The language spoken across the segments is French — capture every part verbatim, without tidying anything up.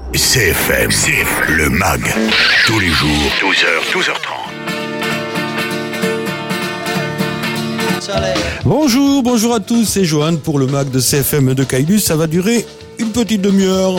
C F M, C F M, le mag, tous les jours, douze heures, douze heures trente. Bonjour, bonjour à tous, c'est Johan pour le mag de C F M de Caylus. Ça va durer une petite demi-heure.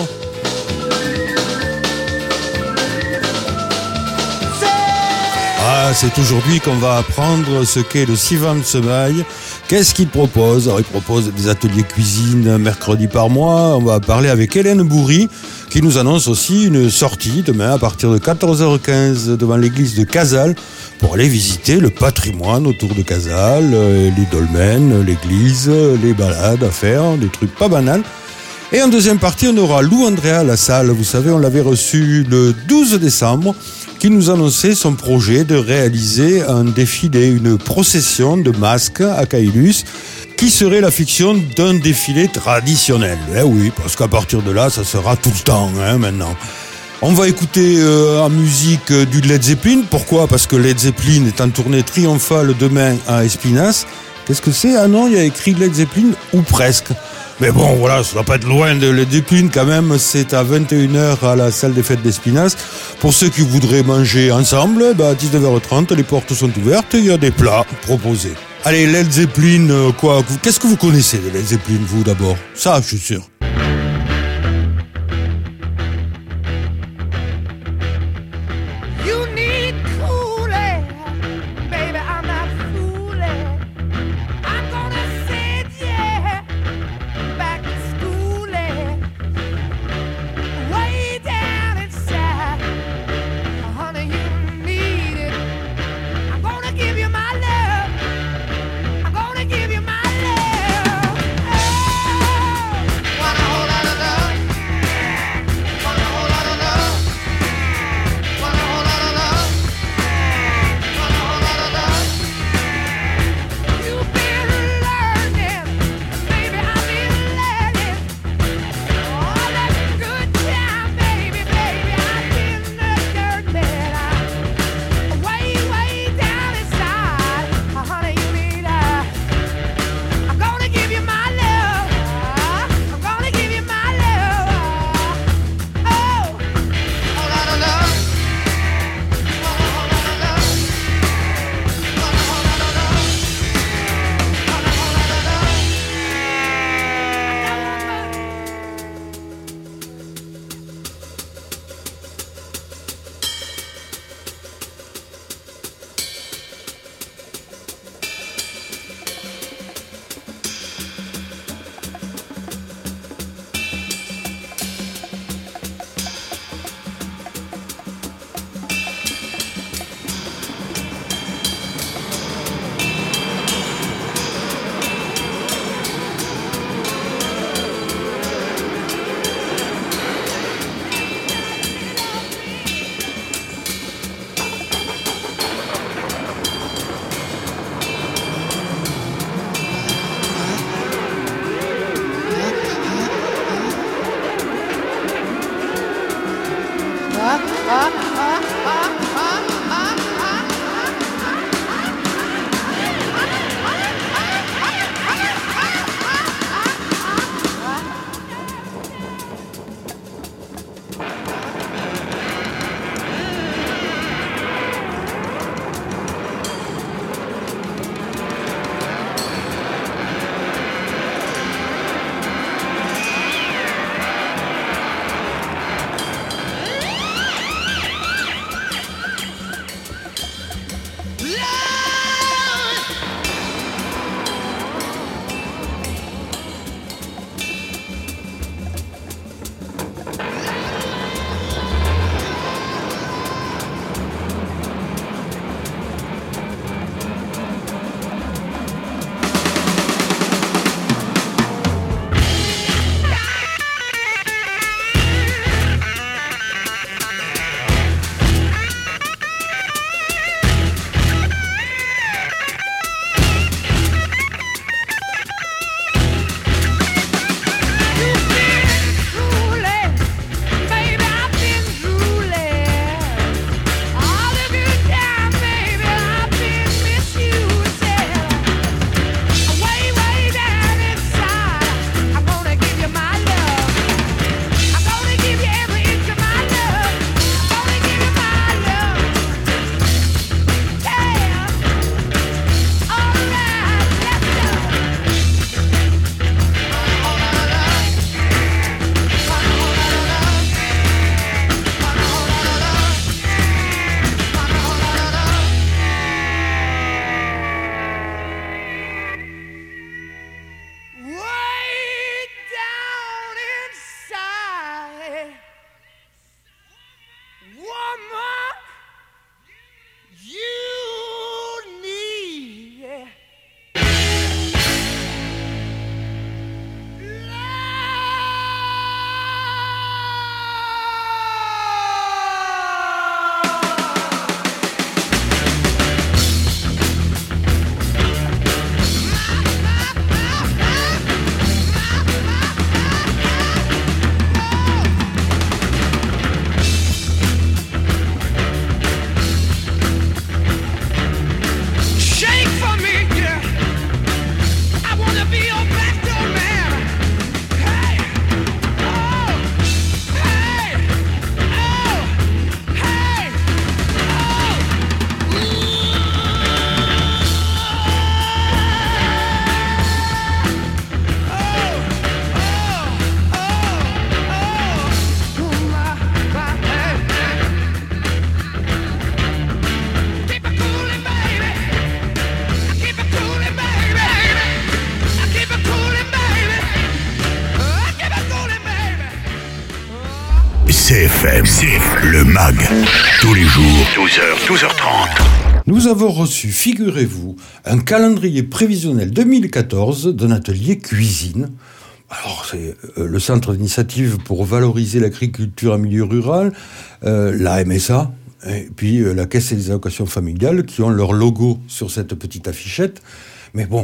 Ah, c'est aujourd'hui qu'on va apprendre ce qu'est le Sivan Semail. Qu'est-ce qu'il propose? Alors, il propose des ateliers cuisine mercredi par mois. On va parler avec Hélène Bourri, qui nous annonce aussi une sortie demain à partir de quatorze heures quinze devant l'église de Casals pour aller visiter le patrimoine autour de Casals, les dolmens, l'église, les balades à faire, des trucs pas banals. Et en deuxième partie, on aura Lou Andrea à la salle. Vous savez, on l'avait reçu le douze décembre, qui nous annonçait son projet de réaliser un défilé, une procession de masques à Caylus, qui serait la fiction d'un défilé traditionnel. Eh oui, parce qu'à partir de là, ça sera tout le temps, hein, maintenant. On va écouter euh, en musique euh, du Led Zeppelin. Pourquoi? Parce que Led Zeppelin est en tournée triomphale demain à Espinasse. Qu'est-ce que c'est? Ah non, il y a écrit Led Zeppelin, ou presque. Mais bon, voilà, ça va pas être loin de Led Zeppelin quand même. C'est à vingt et une heures à la salle des fêtes d'Espinasse. Pour ceux qui voudraient manger ensemble, bah, à dix-neuf heures trente, les portes sont ouvertes et il y a des plats proposés. Allez, Led Zeppelin, euh, quoi? Qu'est-ce que vous connaissez de Led Zeppelin, vous, d'abord? Ça, je suis sûr. C F M, C F M, le mag, tous les jours, douze heures, douze heures trente. Nous avons reçu, figurez-vous, un calendrier prévisionnel deux mille quatorze d'un atelier cuisine. Alors, c'est euh, le Centre d'initiative pour valoriser l'agriculture en milieu rural, euh, la M S A, et puis euh, la Caisse des allocations familiales qui ont leur logo sur cette petite affichette. Mais bon,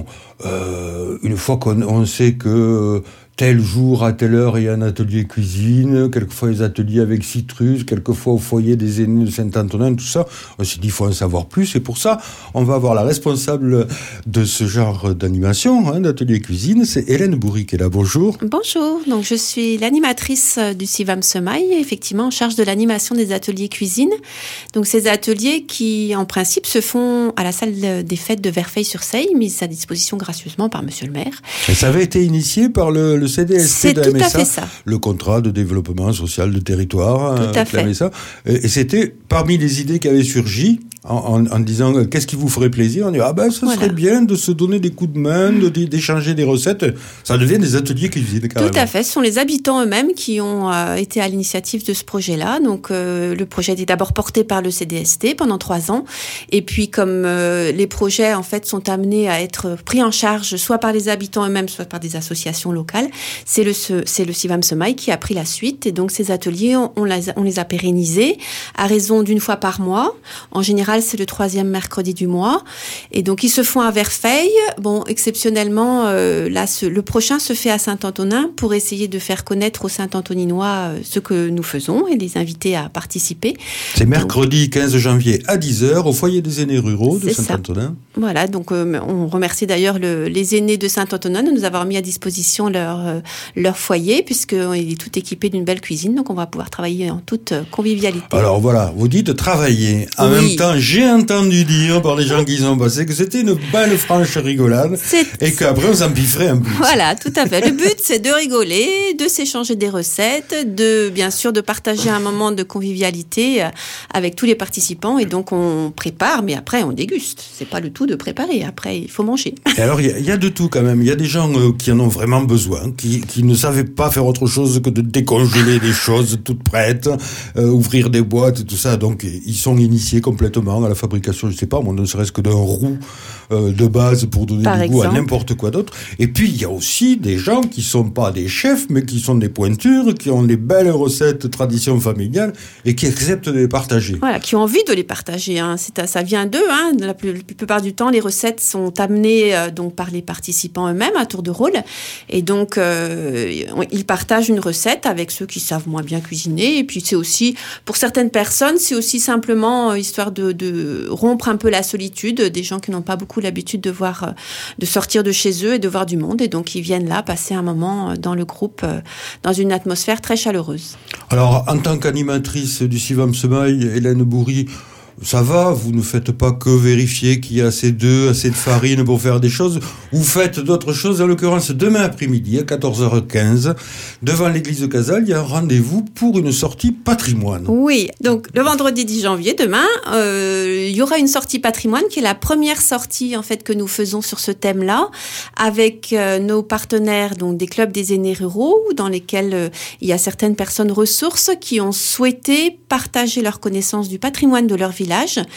euh, une fois qu'on on sait que tel jour, à telle heure, il y a un atelier cuisine, quelquefois les ateliers avec citrus, quelquefois au foyer des aînés de Saint-Antonin, tout ça, on s'est dit, il faut en savoir plus. Et pour ça, on va avoir la responsable de ce genre d'animation, hein, d'atelier cuisine, c'est Hélène Bourri qui est là. Bonjour. Bonjour, donc je suis l'animatrice du Sivam Semail, effectivement en charge de l'animation des ateliers cuisine. Donc ces ateliers qui, en principe, se font à la salle des fêtes de Verfeil-sur-Seille, mise à disposition gracieusement par Monsieur le maire. Et ça avait été initié par le, le C D S T de la M S A, tout à fait ça. Le contrat de développement social de territoire tout à de la M S A. Et, et c'était parmi les idées qui avaient surgi en, en, en disant euh, qu'est-ce qui vous ferait plaisir. On dit ah ben ce voilà. serait bien de se donner des coups de main, de, d'échanger des recettes. Ça devient des ateliers cuisine carrément. Tout à fait. Ce sont les habitants eux-mêmes qui ont euh, été à l'initiative de ce projet-là. Donc euh, le projet était d'abord porté par le C D S T pendant trois ans. Et puis comme euh, les projets en fait sont amenés à être pris en charge soit par les habitants eux-mêmes, soit par des associations locales, c'est le c'est le Sivam Semail qui a pris la suite. Et donc ces ateliers, on, on, les, on les a pérennisés à raison d'une fois par mois. En général, c'est le troisième mercredi du mois. Et donc ils se font à Verfeil. Bon, exceptionnellement, euh, là, ce, le prochain se fait à Saint-Antonin pour essayer de faire connaître aux Saint-Antoninois euh, ce que nous faisons et les inviter à participer. C'est mercredi quinze janvier à dix heures au foyer des aînés ruraux de Saint-Antonin. Ça. Voilà, donc euh, on remercie d'ailleurs le, les aînés de Saint-Antonin de nous avoir mis à disposition leur euh, leur foyer, puisqu'il est tout équipé d'une belle cuisine, donc on va pouvoir travailler en toute convivialité. Alors voilà, vous dites travailler. En oui. même temps, j'ai entendu dire par les gens qui sont passés que c'était une belle franche rigolade c'est... et qu'après on s'empifferait un peu. Voilà, tout à fait. Le but, c'est de rigoler, de s'échanger des recettes, de bien sûr de partager un moment de convivialité avec tous les participants, et donc on prépare, mais après on déguste. C'est pas le tout de préparer, après il faut manger. Et alors il y, y a de tout quand même. Il y a des gens euh, qui en ont vraiment besoin, qui, qui ne savaient pas faire autre chose que de décongeler des choses toutes prêtes, euh, ouvrir des boîtes et tout ça. Donc ils sont initiés complètement à la fabrication, je sais pas, moi, ne serait-ce que d'un roux euh, de base pour donner Par du exemple. goût à n'importe quoi d'autre. Et puis il y a aussi des gens qui sont pas des chefs, mais qui sont des pointures, qui ont des belles recettes traditions familiales et qui acceptent de les partager. Voilà, qui ont envie de les partager. Hein. C'est, ça vient d'eux. Hein. La, plus, la plupart du temps, les recettes sont amenées euh, donc par les participants eux-mêmes à tour de rôle. Et donc euh, ils partagent une recette avec ceux qui savent moins bien cuisiner. Et puis c'est aussi, pour certaines personnes, c'est aussi simplement euh, histoire de, de rompre un peu la solitude des gens qui n'ont pas beaucoup l'habitude de voir, euh, de sortir de chez eux et de voir du monde. Et donc ils viennent là passer un moment dans le groupe, euh, dans une atmosphère très chaleureuse. Alors en tant qu'animatrice du Sivam Semail, Hélène Bourri, ça va, vous ne faites pas que vérifier qu'il y a assez d'œufs, assez de farine pour faire des choses. Vous faites d'autres choses. En l'occurrence, demain après-midi, à quatorze heures quinze, devant l'église de Casals, il y a un rendez-vous pour une sortie patrimoine. Oui, donc le vendredi dix janvier, demain, euh, il y aura une sortie patrimoine qui est la première sortie en fait que nous faisons sur ce thème-là, avec euh, nos partenaires, donc des clubs des aînés ruraux, dans lesquels euh, il y a certaines personnes ressources qui ont souhaité partager leur connaissance du patrimoine de leur ville.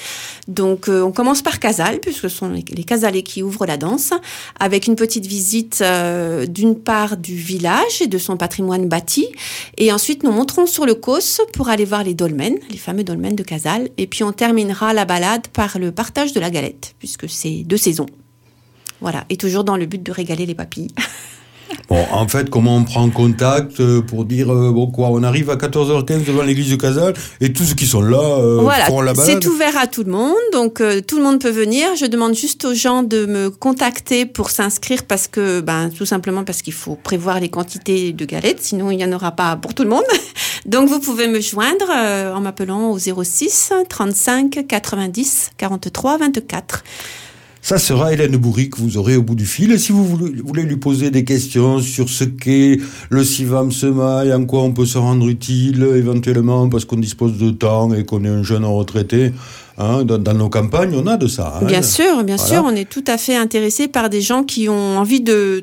Donc euh, on commence par Casals, puisque ce sont les, les Casalais qui ouvrent la danse, avec une petite visite euh, d'une part du village et de son patrimoine bâti, et ensuite nous monterons sur le Causse pour aller voir les dolmens, les fameux dolmens de Casals, et puis on terminera la balade par le partage de la galette, puisque c'est de saison. Voilà, et toujours dans le but de régaler les papilles. Bon, en fait, comment on prend contact pour dire, euh, bon quoi, on arrive à quatorze heures quinze devant l'église de Casals et tous ceux qui sont là euh, voilà, font la balade. C'est ouvert à tout le monde, donc euh, tout le monde peut venir. Je demande juste aux gens de me contacter pour s'inscrire parce que, ben, tout simplement parce qu'il faut prévoir les quantités de galettes, sinon il n'y en aura pas pour tout le monde. Donc vous pouvez me joindre euh, en m'appelant au zéro six trente-cinq quatre-vingt-dix quarante-trois vingt-quatre. Ça sera Hélène Bourri que vous aurez au bout du fil. Et si vous voulez lui poser des questions sur ce qu'est le Sivam Semail, en quoi on peut se rendre utile, éventuellement parce qu'on dispose de temps et qu'on est un jeune retraité, hein, dans, dans nos campagnes, on a de ça. Hein. Bien sûr, bien voilà. sûr, on est tout à fait intéressé par des gens qui ont envie de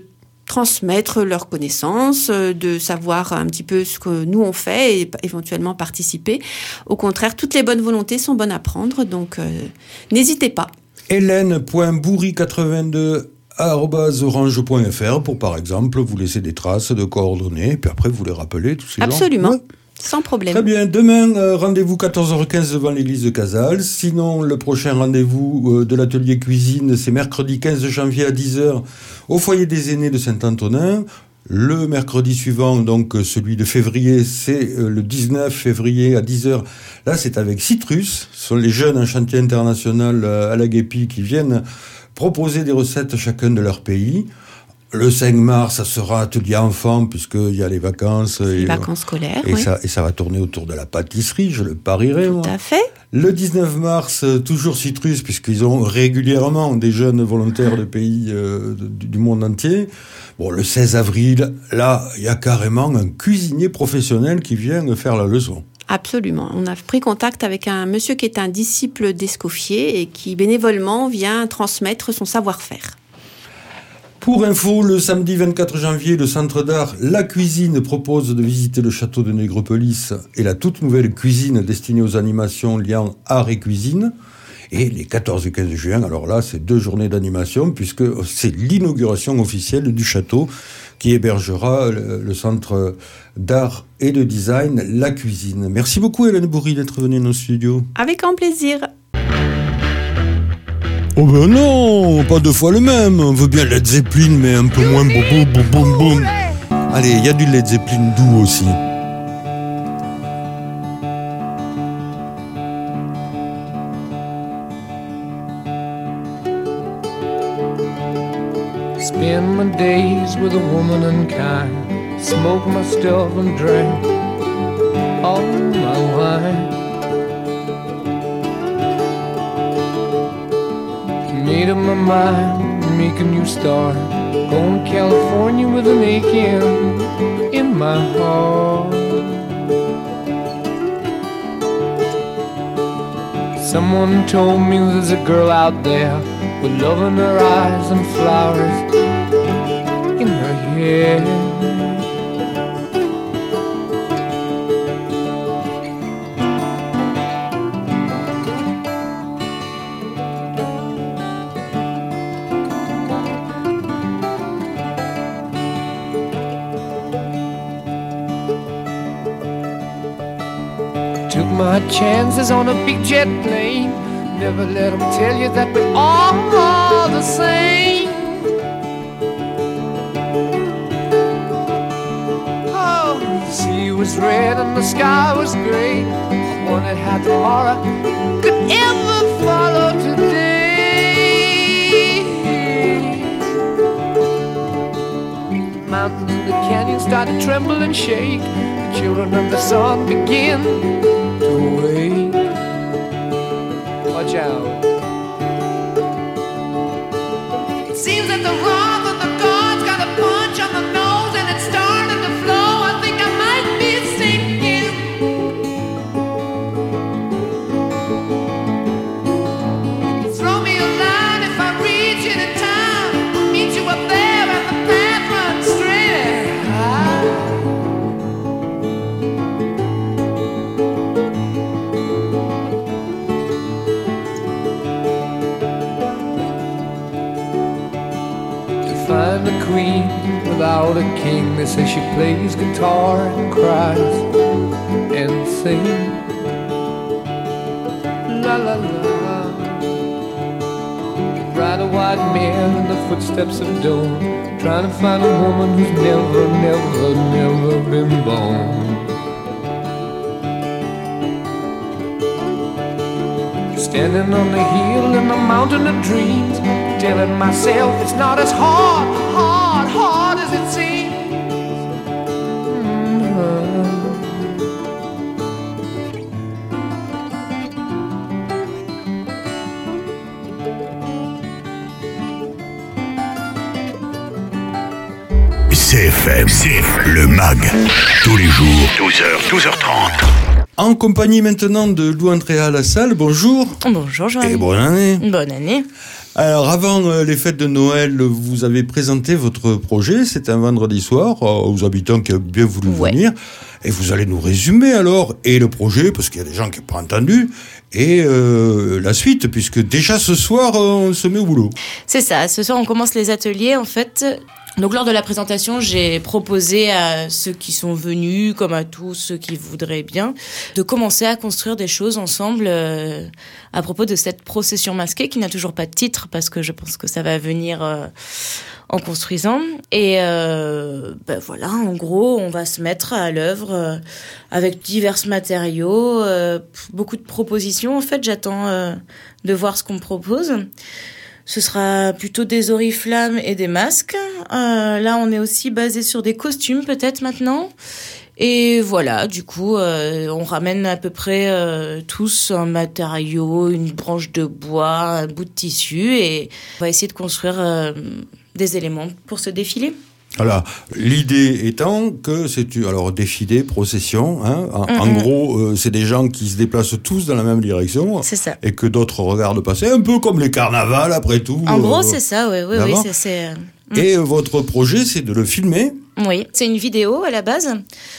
transmettre leurs connaissances, de savoir un petit peu ce que nous on fait et éventuellement participer. Au contraire, toutes les bonnes volontés sont bonnes à prendre, donc euh, n'hésitez pas. hélène point bourri quatre-vingt-deux arobase orange point f r pour, par exemple, vous laisser des traces de coordonnées, puis après vous les rappelez, tous ces Absolument. gens. Ouais. Sans problème. Très bien. Demain, euh, rendez-vous quatorze heures quinze devant l'église de Casals. Sinon, le prochain rendez-vous euh, de l'atelier cuisine, c'est mercredi quinze janvier à dix heures au foyer des aînés de Saint-Antonin. Le mercredi suivant, donc euh, celui de février, c'est euh, le dix-neuf février à dix heures. Là, c'est avec Citrus. Ce sont les jeunes en chantier international euh, à la Guépie qui viennent proposer des recettes chacun de leur pays. Le cinq mars, ça sera atelier enfants, puisqu'il y a les vacances. Les et, vacances scolaires, et oui. Ça, et ça va tourner autour de la pâtisserie, je le parierai, moi. Tout à fait. Le dix-neuf mars, toujours Citrus, puisqu'ils ont régulièrement des jeunes volontaires de pays euh, du, du monde entier. Bon, le seize avril, là, il y a carrément un cuisinier professionnel qui vient faire la leçon. Absolument. On a pris contact avec un monsieur qui est un disciple d'Escoffier et qui bénévolement vient transmettre son savoir-faire. Pour info, le samedi vingt-quatre janvier, le Centre d'art La Cuisine propose de visiter le château de Nègrepelisse et la toute nouvelle cuisine destinée aux animations liant art et cuisine. Et les quatorze et quinze juin, alors là, c'est deux journées d'animation puisque c'est l'inauguration officielle du château qui hébergera le, le Centre d'art et de design La Cuisine. Merci beaucoup Hélène Bourri d'être venue dans nos studios. Avec grand plaisir. Oh ben non, pas deux fois le même. On veut bien Led Zeppelin, mais un peu moins boum boum boum boum. Allez, il y a du Led Zeppelin doux aussi. Spend my days with a woman unkind, smoke my stuff and drink all my wine. Made up my mind, make a new start. Going to California with an aching in my heart. Someone told me there's a girl out there with love in her eyes and flowers in her hair. Took my chances on a big jet plane. Never let them tell you that we're all the same. Oh, the sea was red and the sky was gray. I wondered how tomorrow could ever follow today. The mountains and the canyons started to tremble and shake. The children of the sun began to wake. Watch out. It seems that the wrath of the gods got a punch on the nose and it's starting to flow. I think I might be sinking. Throw me a line if I reach it in time. I'll meet you up there and the path runs straight. Find a queen without a king. They say she plays guitar and cries and sings. La la la. Ride a white mare in the footsteps of dawn, trying to find a woman who's never, never, never been born. Standing on the hill in the mountain of dreams, telling myself it's not as hard, hard, hard as it seems. Mm-hmm. C F M, C F M, le MAG, tous les jours, douze heures, douze heures trente. En compagnie maintenant de Lou Andréa Lassalle, bonjour. Bonjour Joël. Et bonne année. Bonne année. Alors, avant euh, les fêtes de Noël, vous avez présenté votre projet. C'est un vendredi soir euh, aux habitants qui ont bien voulu Ouais. venir. Et vous allez nous résumer alors, et le projet, parce qu'il y a des gens qui n'ont pas entendu, et euh, la suite, puisque déjà ce soir, euh, on se met au boulot. C'est ça, ce soir on commence les ateliers en fait. Donc lors de la présentation, j'ai proposé à ceux qui sont venus, comme à tous ceux qui voudraient bien, de commencer à construire des choses ensemble euh, à propos de cette procession masquée qui n'a toujours pas de titre parce que je pense que ça va venir euh, en construisant. Et euh, ben voilà, en gros, on va se mettre à l'œuvre euh, avec divers matériaux, euh, beaucoup de propositions. En fait, j'attends euh, de voir ce qu'on me propose. Ce sera plutôt des oriflammes et des masques. Euh, là, on est aussi basé sur des costumes peut-être maintenant. Et voilà, du coup, euh, on ramène à peu près euh, tous un matériau, une branche de bois, un bout de tissu, et on va essayer de construire euh, des éléments pour ce défilé. Voilà. L'idée étant que c'est une- alors défilé, procession. Hein, en, Mm-mm. en gros, euh, c'est des gens qui se déplacent tous dans la même direction. C'est ça. Et que d'autres regardent passer, un peu comme les carnavals après tout. En euh, gros, c'est ça, oui, oui, oui, d'avant. c'est... c'est euh, Et euh, votre projet, c'est de le filmer. Oui, c'est une vidéo à la base.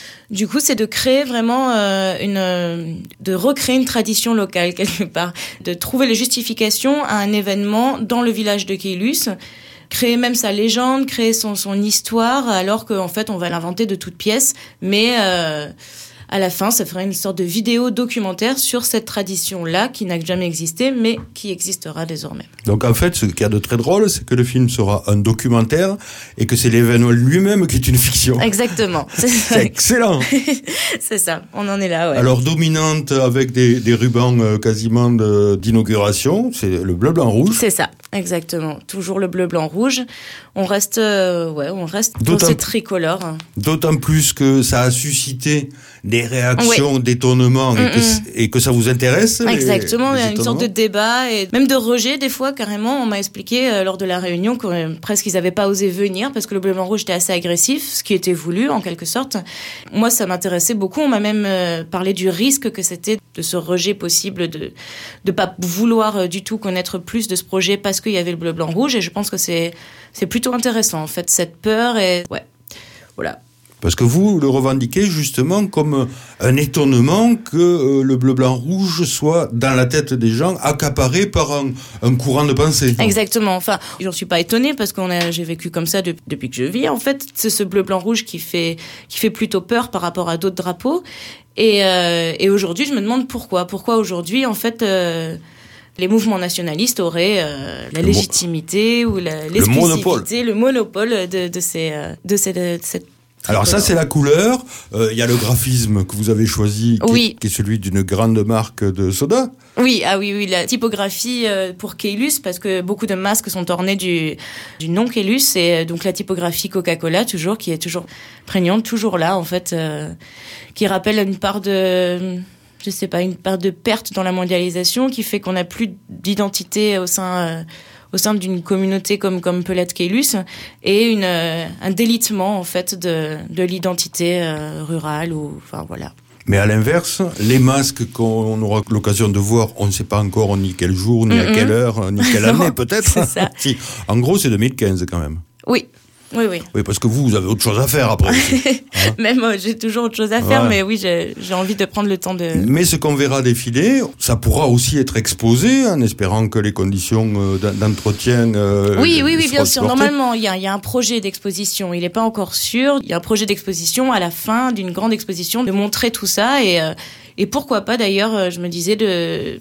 Du coup, c'est de créer vraiment euh, une, euh, de recréer une tradition locale quelque part, de trouver les justifications à un événement dans le village de Caylus, créer même sa légende, créer son son histoire, alors qu'en fait, on va l'inventer de toutes pièces, mais euh, à la fin, ça ferait une sorte de vidéo documentaire sur cette tradition-là qui n'a jamais existé, mais qui existera désormais. Donc en fait, ce qu'il y a de très drôle, c'est que le film sera un documentaire et que c'est l'événement lui-même qui est une fiction. Exactement. C'est ça. C'est excellent. C'est ça. On en est là, ouais. Alors dominante avec des, des rubans euh, quasiment de- d'inauguration, c'est le bleu, blanc, rouge. C'est ça, exactement. Toujours le bleu, blanc, rouge. On reste, euh, ouais, on reste dans D'autant- ces tricolores. D'autant plus que ça a suscité des réactions, d'étonnement et, que Mm-mm. c- et que ça vous intéresse. les- Exactement, les il y a une sorte de étonnements. débat et même de rejet des fois carrément. On m'a expliqué euh, lors de la réunion que euh, presque ils n'avaient pas osé venir parce que le bleu, blanc, rouge était assez agressif, ce qui était voulu en quelque sorte. Moi, ça m'intéressait beaucoup. On m'a même euh, parlé du risque que c'était de ce rejet possible, de de pas vouloir euh, du tout connaître plus de ce projet parce qu'il y avait le bleu, blanc, rouge. Et je pense que c'est c'est plutôt intéressant en fait cette peur et ouais, voilà. Parce que vous le revendiquez justement comme un étonnement que euh, le bleu, blanc, rouge soit dans la tête des gens, accaparé par un, un courant de pensée. Exactement. Enfin, j'en suis pas étonnée parce qu'on a, j'ai vécu comme ça de- depuis que je vis. En fait, c'est ce bleu, blanc, rouge qui fait, qui fait plutôt peur par rapport à d'autres drapeaux. Et, euh, et aujourd'hui, je me demande pourquoi. Pourquoi aujourd'hui, en fait, euh, les mouvements nationalistes auraient euh, la Le mo- légitimité ou la, monopole. l'exclusivité, le monopole de, de ces, euh, de ces, de cette. Alors ça, c'est la couleur. Il euh, y a le graphisme que vous avez choisi, qui, Oui. est, qui est celui d'une grande marque de soda. Oui, ah oui, oui, la typographie euh, pour Caylus, parce que beaucoup de masques sont ornés du, du nom Caylus, et euh, donc la typographie Coca-Cola, toujours, qui est toujours prégnante, toujours là, en fait, euh, qui rappelle une part de, je sais pas, une part de perte dans la mondialisation, qui fait qu'on n'a plus d'identité au sein, euh, au sein d'une communauté comme, comme peut l'être Caylus, et une, euh, un délitement, en fait, de, de l'identité euh, rurale, ou, enfin, voilà. Mais à l'inverse, les masques qu'on aura l'occasion de voir, on ne sait pas encore ni quel jour, ni Mm-mm. à quelle heure, ni quelle Non, année peut-être. c'est ça. Si. En gros, c'est deux mille quinze quand même. Oui, oui, oui. Oui, parce que vous, vous avez autre chose à faire après. aussi. Même euh, j'ai toujours autre chose à faire, Ouais. mais oui, j'ai j'ai envie de prendre le temps de... Mais ce qu'on verra défiler, ça pourra aussi être exposé, en espérant que les conditions euh, d'en- d'entretien. euh, Oui, oui, oui, soient bien sûr. supportées. Normalement, il y a, il y a un projet d'exposition. Il n'est pas encore sûr. Il y a un projet d'exposition à la fin d'une grande exposition de montrer tout ça. Et, euh, et pourquoi pas, d'ailleurs, euh, je me disais de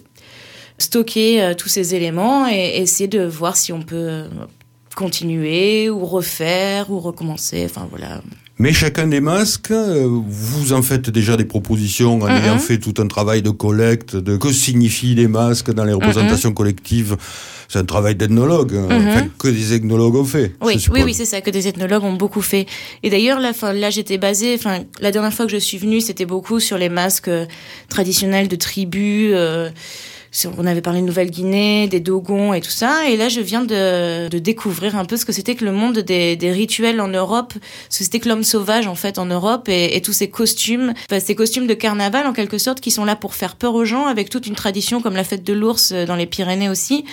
stocker euh, tous ces éléments et essayer de voir si on peut euh, continuer ou refaire ou recommencer. Enfin, voilà. Mais chacun des masques, euh, vous en faites déjà des propositions en Mm-mm. ayant fait tout un travail de collecte, de que signifient les masques dans les représentations collectives. C'est un travail d'ethnologue, hein, Mm-hmm. enfin, que des ethnologues ont fait. je Oui, suppose. oui, oui, c'est ça que des ethnologues ont beaucoup fait. Et d'ailleurs, là, enfin, là, j'étais basée. Enfin, la dernière fois que je suis venue, c'était beaucoup sur les masques euh, traditionnels de tribus. Euh, sur- on avait parlé de Nouvelle-Guinée, des Dogons et tout ça. Et là, je viens de, de découvrir un peu ce que c'était que le monde des, des rituels en Europe, ce que c'était que l'homme sauvage en fait en Europe et, et tous ces costumes, enfin, ces costumes de carnaval en quelque sorte qui sont là pour faire peur aux gens, avec toute une tradition comme la fête de l'ours euh, dans les Pyrénées aussi, où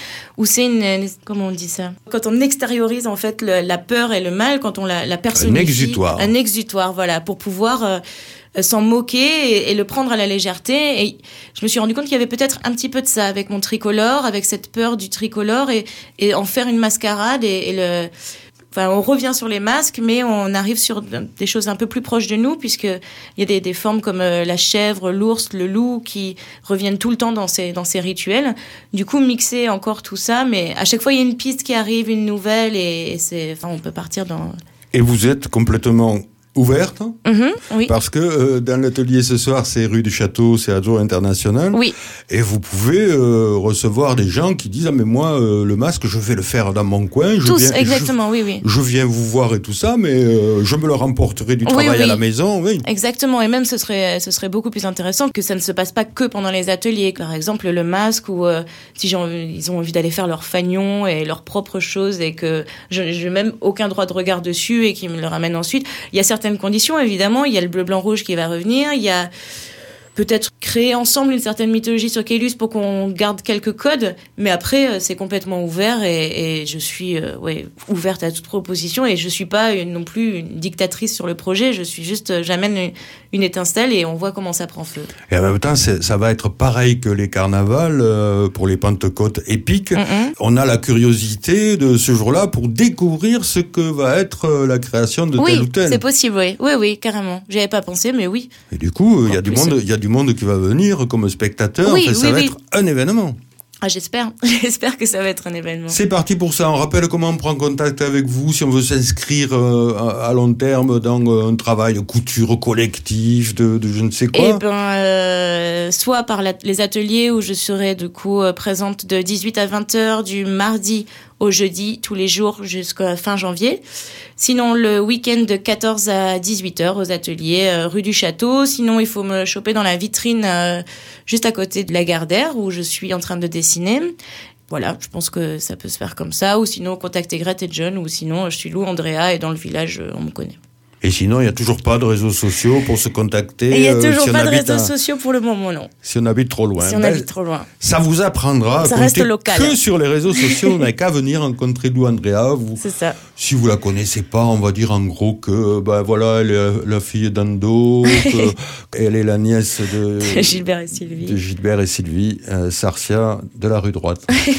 où c'est une, une- comment on dit ça? Quand on extériorise en fait le- la peur et le mal, quand on la, la personnifie. Un exutoire. Un exutoire, voilà, pour pouvoir euh, euh, s'en moquer et, et le prendre à la légèreté. Et je me suis rendu compte qu'il y avait peut-être un petit peu de ça avec mon tricolore, avec cette peur du tricolore et, et en faire une mascarade et, et le. Enfin, on revient sur les masques, mais on arrive sur des choses un peu plus proches de nous, puisqu'il y a des, des formes comme euh, la chèvre, l'ours, le loup, qui reviennent tout le temps dans ces, dans ces rituels. Du coup, mixer encore tout ça, mais à chaque fois, il y a une piste qui arrive, une nouvelle, et, et c'est, enfin, on peut partir dans... Et vous êtes complètement ouverte, Mhm, oui. parce que euh, dans l'atelier ce soir, c'est rue du Château, c'est Azo International. Oui. Et vous pouvez euh, recevoir des gens qui disent « Ah, mais moi, euh, le masque, je vais le faire dans mon coin. Je Tous, viens, exactement, oui, oui. Je, je viens vous voir et tout ça, mais euh, je me le remporterai du Oui, travail oui. à la maison. » Oui. Exactement, et même ce serait ce serait beaucoup plus intéressant que ça ne se passe pas que pendant les ateliers. Par exemple, le masque, ou euh, si j'ai envie- ils ont envie d'aller faire leur fanion et leurs propres choses, et que je n'ai même aucun droit de regard dessus, et qu'ils me le ramènent ensuite. Il y a certaines conditions, évidemment. Il y a le bleu, blanc, rouge qui va revenir. Il y a peut-être créer ensemble une certaine mythologie sur Caylus pour qu'on garde quelques codes, mais après euh, c'est complètement ouvert, et, et je suis euh, ouais, ouverte à toute proposition, et je suis pas une, non plus une dictatrice sur le projet. Je suis juste, euh, j'amène une, une étincelle et on voit comment ça prend feu. Et en même temps, c'est- ça va être pareil que les carnavals euh, pour les Pentecôtes épiques. Mm-mm. On a la curiosité de ce jour-là pour découvrir ce que va être euh, la création de Oui, tel ou tel. c'est possible, oui, oui, oui, carrément. J'y avais pas pensé, mais oui. Et du coup, il y a En du plus, monde, il y a du monde qui va venir comme spectateur. Oui, Enfin, ça oui, va oui. être un événement. Ah, j'espère, j'espère que ça va être un événement. C'est parti pour ça. On rappelle comment on prend contact avec vous si on veut s'inscrire euh, à, à long terme dans euh, un travail de couture collectif, de, de je ne sais quoi. Eh ben, euh, soit par la- les ateliers où je serai du coup euh, présente de dix-huit à vingt heures du mardi au jeudi, tous les jours jusqu'à fin janvier. Sinon, le week-end de quatorze à dix-huit heures aux ateliers euh, rue du Château. Sinon, il faut me choper dans la vitrine euh, juste à côté de la Gardère où je suis en train de dessiner. Voilà, je pense que ça peut se faire comme ça. Ou sinon, contacter Grete et John. Ou sinon, je suis Lou Andrea et dans le village, euh, on me connaît. Et sinon, il n'y a toujours pas de réseaux sociaux pour se contacter. Et il n'y a euh, toujours si on pas de habite réseaux à- sociaux pour le moment, non. Si on habite trop loin. Si on Ben, habite trop loin. Ça vous apprendra Ça à reste compter local. que sur les réseaux sociaux. On n'a qu'à venir rencontrer Lou Andrea. Vous, C'est ça. si vous la connaissez pas, on va dire en gros que ben voilà, elle est la fille d'Ando, elle est la nièce de Gilbert et de Sylvie. Gilbert et Sylvie, euh, Sarcia de la rue droite.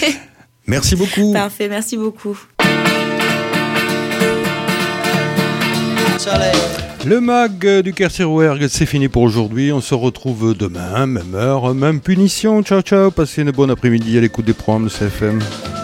Merci beaucoup. Parfait, merci beaucoup. Le mag du Kerserouergue, c'est fini pour aujourd'hui. On se retrouve demain, même heure, même punition. Ciao, ciao. Passez une bonne après-midi à l'écoute des programmes de C F M.